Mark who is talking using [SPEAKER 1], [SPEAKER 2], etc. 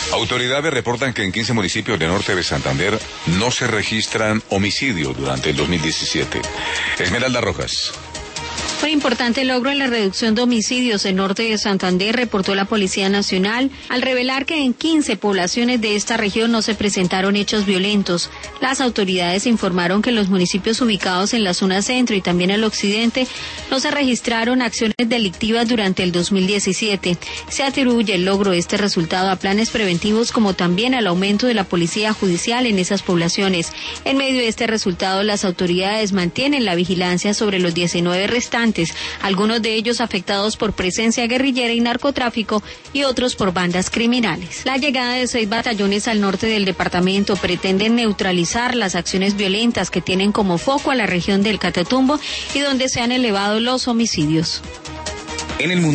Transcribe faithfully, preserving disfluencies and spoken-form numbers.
[SPEAKER 1] Autoridades reportan que en quince municipios del norte de Santander no se registran homicidios durante el dos mil diecisiete. Esmeralda Rojas.
[SPEAKER 2] Un importante logro en la reducción de homicidios en norte de Santander, reportó la Policía Nacional, al revelar que en quince poblaciones de esta región no se presentaron hechos violentos. Las autoridades informaron que en los municipios ubicados en la zona centro y también al occidente no se registraron acciones delictivas durante el dos mil diecisiete. Se atribuye el logro de este resultado a planes preventivos como también al aumento de la policía judicial en esas poblaciones. En medio de este resultado, las autoridades mantienen la vigilancia sobre los diecinueve restantes, algunos de ellos afectados por presencia guerrillera y narcotráfico y otros por bandas criminales. La llegada de seis batallones al norte del departamento pretende neutralizar las acciones violentas que tienen como foco a la región del Catatumbo y donde se han elevado los homicidios.
[SPEAKER 1] En el mundo